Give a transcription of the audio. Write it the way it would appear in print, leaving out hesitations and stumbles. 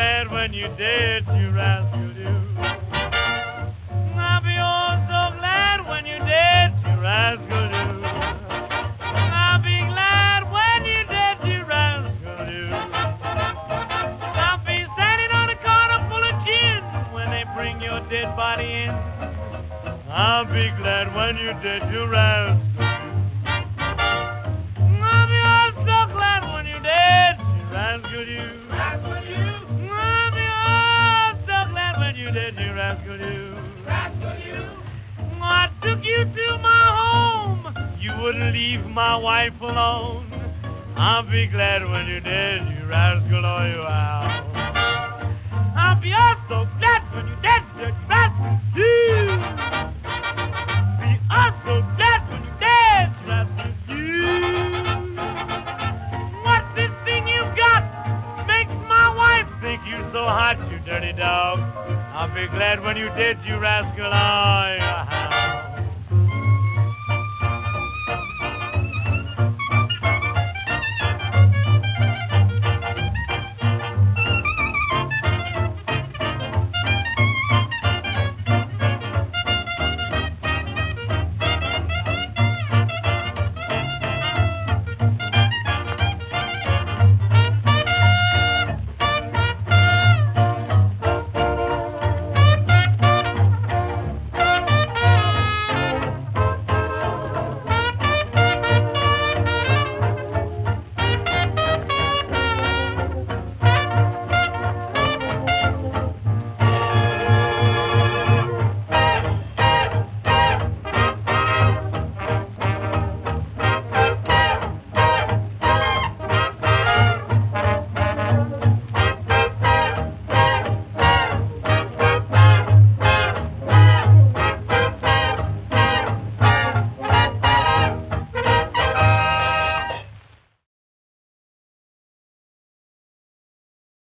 glad when you did, you rascal you. I'll be oh so glad when you did, you rascal you. I'll be glad when you did, you rascal you. I'll be standing on a corner full of gin when they bring your dead body in. I'll be glad when you did, you rascal you. I'll be oh so glad when you did, you rascal you. Rascal you. I'll be oh so glad when you did, you rascal you. Rascal you. I took you to my home. You wouldn't leave my wife alone. I'll be glad when you did, you rascal, oh you owl. I'll be oh so glad when you did, you rascal you. Be oh so glad when you did, you rascal you. What's this thing you got? Makes my wife think you so hot, you dirty dog. I'll be glad when you did, you rascal, oh you owl.